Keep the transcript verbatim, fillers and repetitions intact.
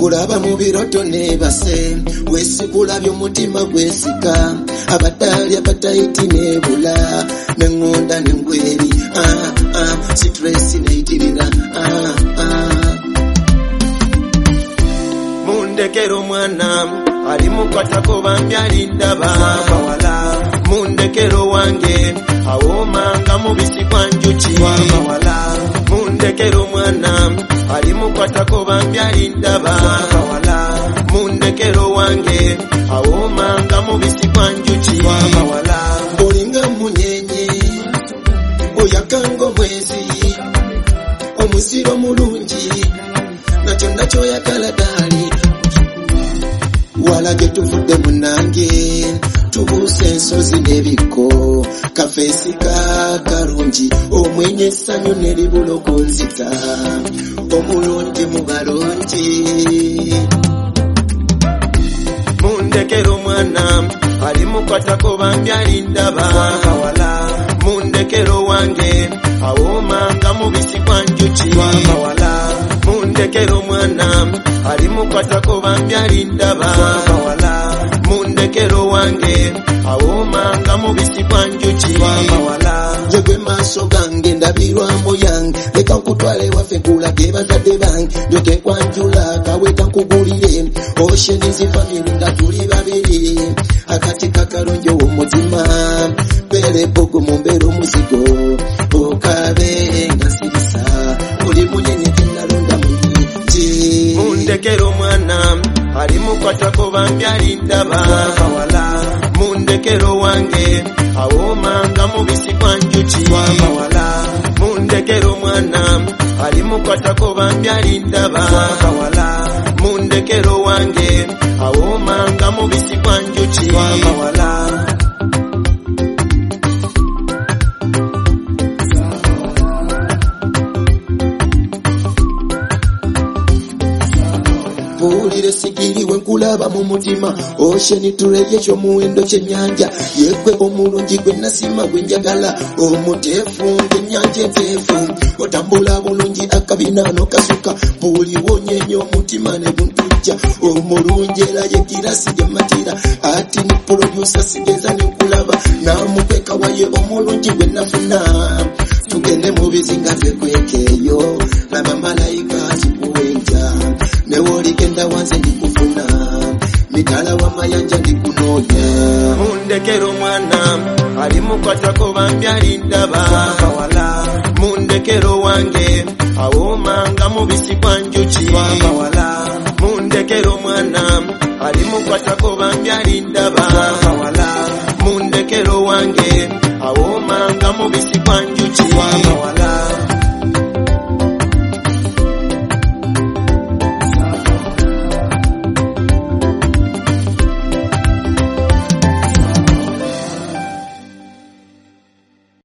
Nkulaba mu biroto nebase weesikulabye omutima gwesika abatali abataiti nebula nengonda nengweri ah ah stress neitirira ah ah mundekero mwana ali mukwatako bambi alindaba wala mundekero wange awomanga mubisi kwa njuki wala mundekero mwana ali mukwatako bambi alindaba wala mundekero wange awomanga mubisi kwa njuki wala olinga munyenye oyakango mwezi omusiro mulungi nakyo nakyo yakaladali wala getuvudde munange tubuse ensozi n'ebiko kafeesi kakalungi omwenye essanyu neribulogonzita omulungi mu balungi mundekero mwana ali mukwatako bambi alindaba wala mundekero wange awomanga mubisi kwa njuki wala mundekero mwana ali mukwatako bambi alindaba wala mundekero wange awomanga mubisi kwa njuki wala yegwe maaso gange ndabirwamo yange leka nkutwale waffe kulage bazadde bange ndoke kwanjula kaweka nkugulire oshenizi famiri nga tuli babiri akati kakalonjo w'omutima bere bogo mumbere omuzigo okabe nga sirisa oli munyenye tenalonda muyiti mundekero mwana ali mukwatako bambi alindaba wala mundekero wange awomanga mubisi kwa njuki wala mundekero mwana ali mukwatako bambi alindaba wala mundekero wange awomanga mubisi kwa njuki wala Pulire sigiriwe nkulaba mu mutima osheni tulebye kyo muwendo ky'ennyanja yegwe omulungi gwe nasima gwe njagala omuteefu ng'ennyanja enteefu otambula bulungi akabinaano kasuka buli wonyenye omutima ne guntujja omulungi era ye kirasi gye matira ati ni producer sigeza ne nkulaba namukweka waye omulungi gwe nafuna tugende mu bizinga ze kwekeeyo laba malayika zikuwenja newoli kenda wanze ndikufuna mitala wa mayanja ndikunoonya mundekero mwana ali mukwatako bambi alindaba wala mundekero wange awomanga mubisi kwa njuki wala mundekero mwana ali mukwatako bambi alindaba wala mundekero wange awomanga mubisi kwa njuki